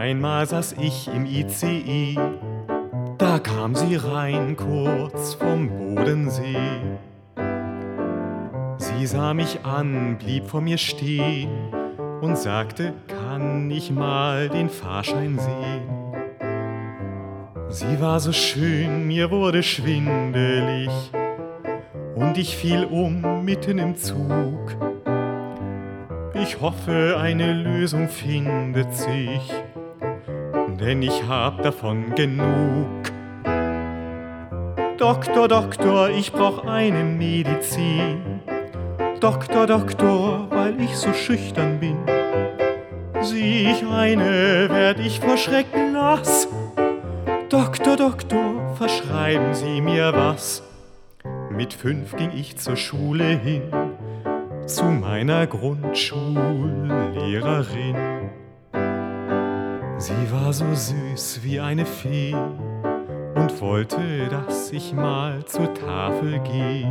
Einmal saß ich im ICE, da kam sie rein kurz vom Bodensee. Sie sah mich an, blieb vor mir stehen und sagte, kann ich mal den Fahrschein sehen? Sie war so schön, mir wurde schwindelig und ich fiel um mitten im Zug. Ich hoffe, eine Lösung findet sich, denn ich hab davon genug. Doktor, Doktor, ich brauch eine Medizin. Doktor, Doktor, weil ich so schüchtern bin. Sieh ich eine, werd ich vor Schrecken nass. Doktor, Doktor, verschreiben Sie mir was. Mit 5 ging ich zur Schule hin, zu meiner Grundschullehrerin. Sie war so süß wie eine Fee und wollte, dass ich mal zur Tafel geh.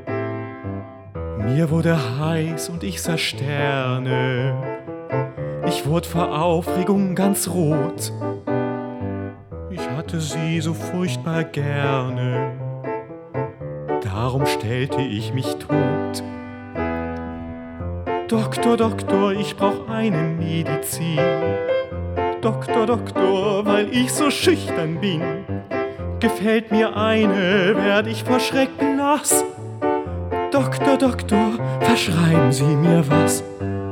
Mir wurde heiß und ich sah Sterne. Ich wurde vor Aufregung ganz rot. Ich hatte sie so furchtbar gerne. Darum stellte ich mich tot. Doktor, Doktor, ich brauch eine Medizin. Doktor, Doktor, weil ich so schüchtern bin. Gefällt mir eine, werd ich vor Schrecken nass. Doktor, Doktor, verschreiben Sie mir was.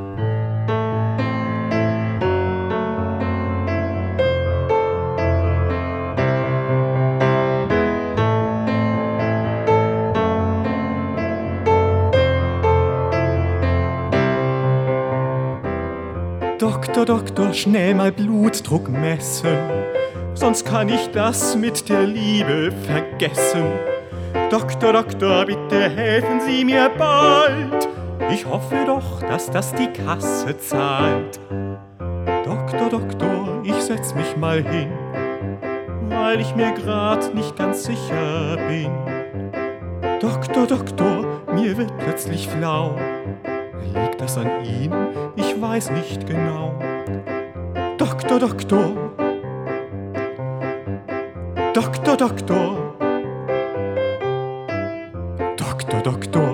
Doktor, Doktor, schnell mal Blutdruck messen, sonst kann ich das mit der Liebe vergessen. Doktor, Doktor, bitte helfen Sie mir bald. Ich hoffe doch, dass das die Kasse zahlt. Doktor, Doktor, ich setz mich mal hin, weil ich mir grad nicht ganz sicher bin. Doktor, Doktor, mir wird plötzlich flau. Liegt das an Ihnen? Ich weiß nicht genau. Doktor, Doktor, Doktor, Doktor, Doktor, Doktor.